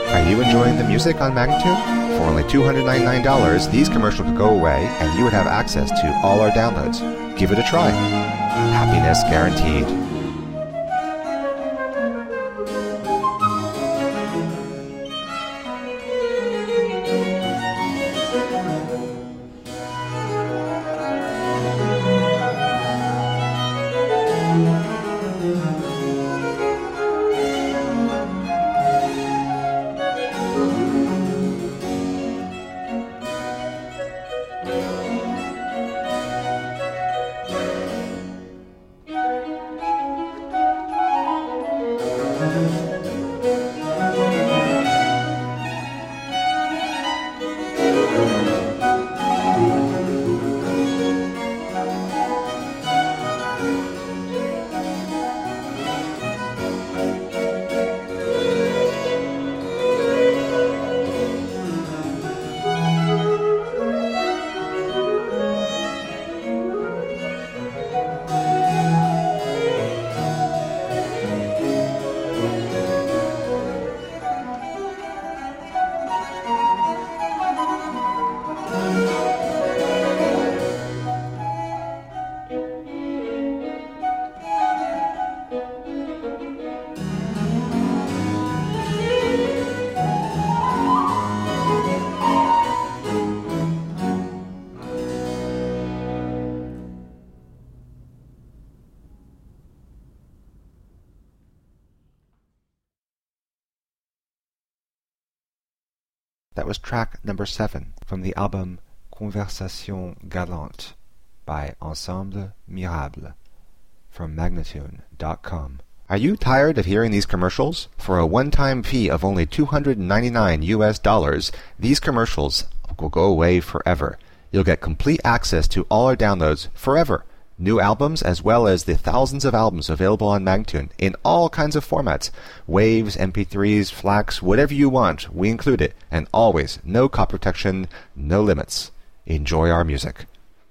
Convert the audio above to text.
Are you enjoying the music on Magnatune? For only $299, these commercials could go away and you would have access to all our downloads. Give it a try. Happiness guaranteed. That was track number 7 from the album Conversation Galante by Ensemble Mirable from Magnatune.com. Are you tired of hearing these commercials? For a one-time fee of only $299, these commercials will go away forever. You'll get complete access to all our downloads forever. New albums as well as the thousands of albums available on Magnatune in all kinds of formats. Waves, MP3s, FLACs, whatever you want, we include it. And always, no copy protection, no limits. Enjoy our music.